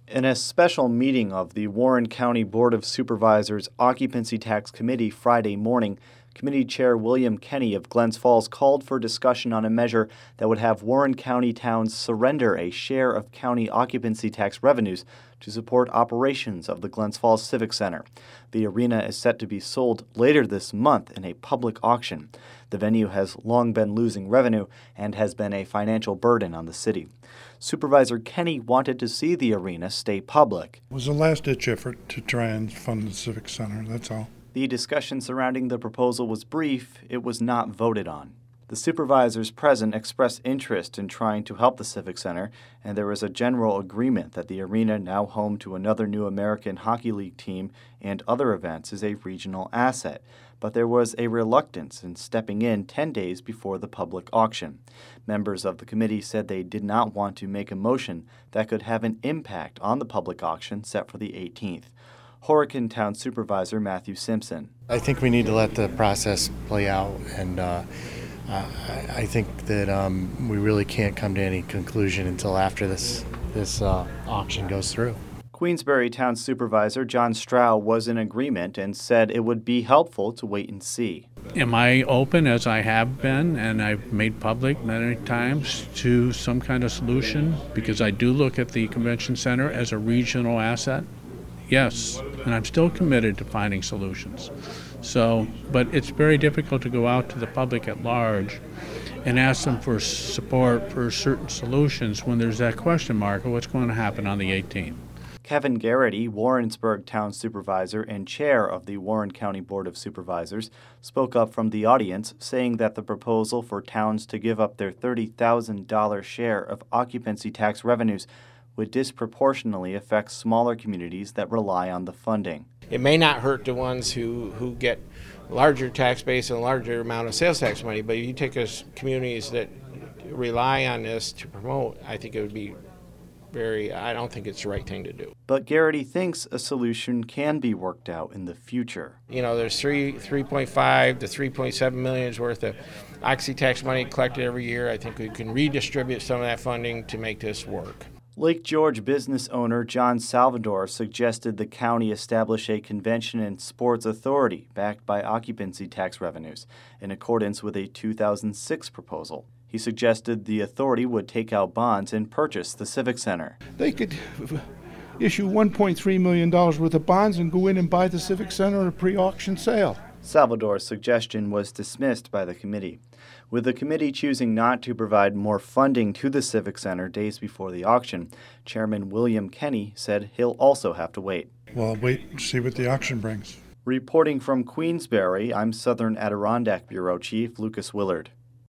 In a special meeting of the Warren County Board of Supervisors Occupancy Tax Committee Friday morning, Committee Chair William Kenny of Glens Falls called for discussion on a measure that would have Warren County towns surrender a share of county occupancy tax revenues to support operations of the Glens Falls Civic Center. The arena is set to be sold later this month in a public auction. The venue has long been losing revenue and has been a financial burden on the city. Supervisor Kenny wanted to see the arena stay public. It was a last-ditch effort to try and fund the Civic Center, that's all. The discussion surrounding the proposal was brief. It was not voted on. The supervisors present expressed interest in trying to help the Civic Center, and there was a general agreement that the arena, now home to another new American Hockey League team and other events, is a regional asset. But there was a reluctance in stepping in 10 days before the public auction. Members of the committee said they did not want to make a motion that could have an impact on the public auction set for the 18th. Horicon Town Supervisor Matthew Simpson. I think we need to let the process play out, and I think that we really can't come to any conclusion until after this auction goes through. Queensbury Town Supervisor John Strow was in agreement and said it would be helpful to wait and see. Am I open, as I have been, and I've made public many times, to some kind of solution? Because I do look at the convention center as a regional asset. Yes, and I'm still committed to finding solutions. But it's very difficult to go out to the public at large and ask them for support for certain solutions when there's that question mark of what's going to happen on the 18th. Kevin Garrity, Warrensburg Town Supervisor and Chair of the Warren County Board of Supervisors, spoke up from the audience, saying that the proposal for towns to give up their $30,000 share of occupancy tax revenues would disproportionately affect smaller communities that rely on the funding. It may not hurt the ones who get larger tax base and a larger amount of sales tax money, but if you take us communities that rely on this to promote, I think it would be I don't think it's the right thing to do. But Garrity thinks a solution can be worked out in the future. You know, there's 3.5 to 3.7 million worth of oxy tax money collected every year. I think we can redistribute some of that funding to make this work. Lake George business owner John Salvador suggested the county establish a convention and sports authority backed by occupancy tax revenues, in accordance with a 2006 proposal. He suggested the authority would take out bonds and purchase the Civic Center. They could issue $1.3 million worth of bonds and go in and buy the Civic Center at a pre-auction sale. Salvador's suggestion was dismissed by the committee. With the committee choosing not to provide more funding to the Civic Center days before the auction, Chairman William Kenny said he'll also have to wait. Well, wait and see what the auction brings. Reporting from Queensbury, I'm Southern Adirondack Bureau Chief Lucas Willard.